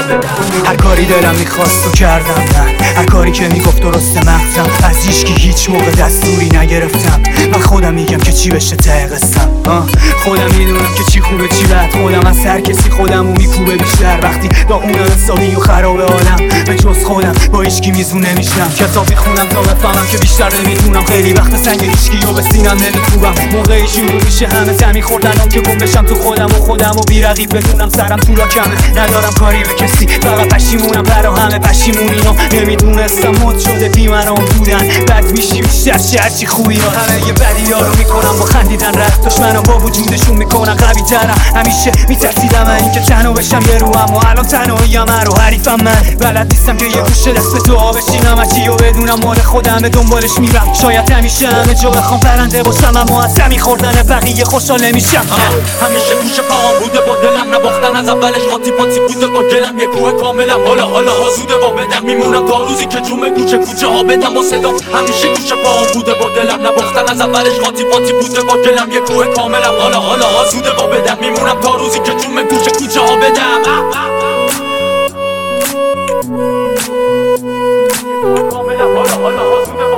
هر کاری دلم میخواست و کردم من، هر کاری که میگفت درست مغزم. از هیچکی هیچ موقع دستوری نگرفتم. من خودم میگم که چی بشه ته قصم. خودم میدونم که چی خوبه چی بد. خودم از هر کسی خودمو میکوبه بیشتر. وقتی با اونم حسابی و خرابه عالم، به جز خودم با هیچکی میزون نمیشنم. کتاب میخونم تا بفهمم که بیشتر نمیتونم. خیلی وقت سنگ هیچکی رو به سینم نمیکوبم. موقعی شروع میشه همه زمین خوردنم که گم بشم تو خودم و بی رقیب بدونم سرم تو کمه. ندارم کاری به کسی، فقط پشیمونم برا همه پشیمونیام. نمیدونستم مد شده بی من هم بودن. بد میشی بیشتر هرچی خوبی ها. همه یه بدی ها رو میکنم با خندیدن رفت. دشمنم با وجودشون میکنن قوی ترم. همیشه میترسیدم این که تنها بشم یه روم، و الان تنهاییم رو حریفم. من بلد نیستم که یه گوشه دست به دعا بشینم. هرچی رو بدونم مال خودم به دنبالش میرم. شاید همیشه همه جا بخوام پرنده باشم، اما از همی خوردن بقیه خوشحال نمیشم. همیشه گوشه پاهم بوده با دلم نباختن. از اولش قاطی پاتی بوده با دلم یه کوه کاملم. حالا زوده با بدم میمونم تا روزی که جومه کوچه ها بدم با صدا. همیشه گوشه پاهم بوده با دلم نباختن. از اولش قاطی پاتی بوده با دلم یه کوه کاملم. حالا زوده با بدم میمونم تا روزی که جومه کوچه ها بدم. حالا زوده با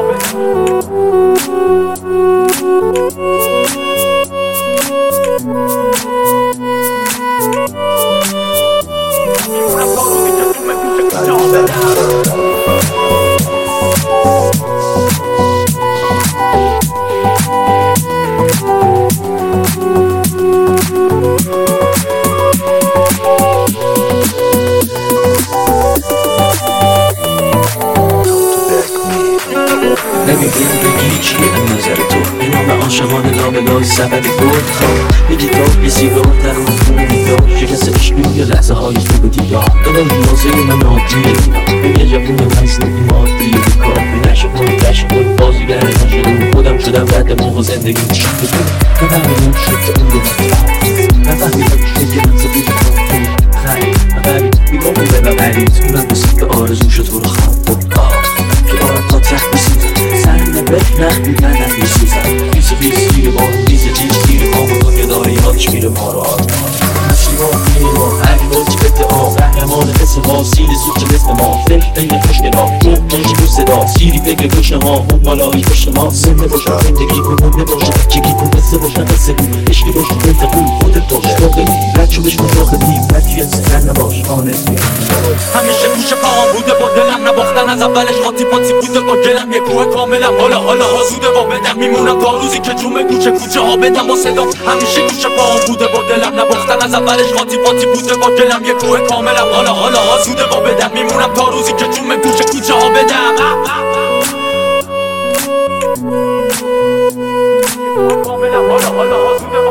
نمیدونم بگی چیه نظر تو به نام عاشقانه لابلای سبب بود. میگی تو یه سیگار در خون میدار شکست عشقی یا لحظه های خوب دیدار. دادم واسه من عادیه میگه جوون من زندگی مادیه. بیکار بی نشه بود بازیگر نشده خودم شدم بعد موقع زندگی میشم بگم نفهمیدم شد که اون رو نفهمیدم شد که من زبید خیلی نفهمید بیگاه بوده و برید اونم رسید به آرزو شد تو رو خواب که آرم تا تخت بسیزم سرم نبه نخ میکنم میسوزم بیز زیر ما بیز زیر ما دنیا داره یادش میره ما رو هر روز بده قهرمان قصه ها سیر زود مثل ما فکر بین خوشگلا روح رو صدا سیری فکر گوشه ما اون بالایی پشت ما زنده باشم زندگی کن مونده باشم چگی کن قصه باشم قصه کن عشقی باشم بنت کن خودت باش باقی رد شو بشکن داخل دیم ردی از سر نباش آنت همیشه گوشه پاهم بوده با دلم نباختن. از اولش قاطی پاتی بوده با دلم یه کوه کاملم. حالا زوده با بدم میمونم تا روزی که جومه کوچه ها بدم با صدا. همیشه گوشه پاهم بوده با دلم نباختن. از اولش قاطی پاتی بوده با دلم یه کوه کاملم. حالا زوده با بدم میمونم تا روزی که جومه کوچه ها بدم. حالا زوده با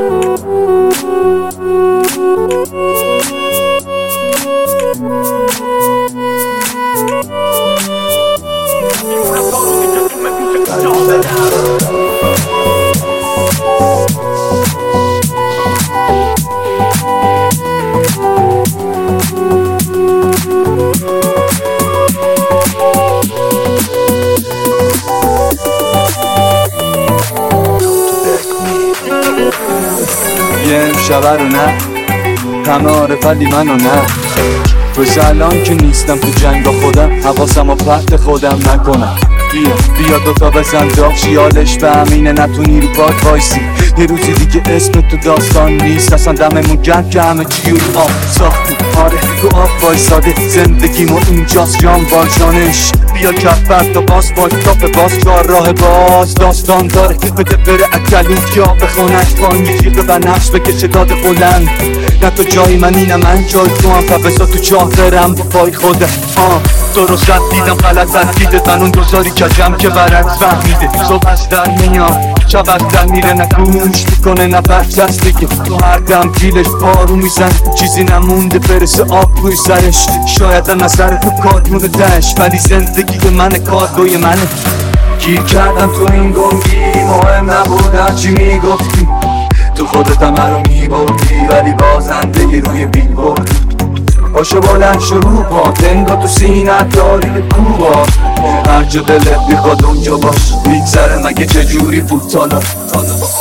یه شبه رو نه همه عارف ولی منو نه. خوش الان که نیستم تو جنگ با خودم حواسم و پرت خودم نکنم. بیا دوتا بزن داغ شیالش به همینه نتونی رو پاک وایسی. یه روزی دیگه اسم تو داستان نیست اصلا دممون گرم که همه چی رو آب ساختی. آره تو آب وایساده زندگیمو اینجاست جان باشانش. بیا کفر تا باز تاپ باز کار راه باز داستان داره بده بره اکلوت یا بخونش بان یه جیغ بنفش بکشه داد بلند. نه تو جای من اینم من جای تو هم فبسا تو چاه برم با پای خوده. درست رد دیدم غلط بد دیده من اون دوزاری کجم که برعکس فهمیده. صبح در میاد شب در میره نکوش میکنه نفس دست دیگه. تو هر دم گیلش بارو میزن چیزی نمونده برسه آب روی سرش. شاید هم نظر تو کار مونه دهش ولی زندگی منه کارگوی منه. گیر کردم تو این گنگی مهم نبود هرچی میگفتی. تو خودت همه رو میبردی ولی بازندگی روی بیل بردی. باشو بلند شروع با تنگا تو سینه داری کوبا. هر جا دلت میخواد اونجا باش میگذره مگه چجوری فوتالا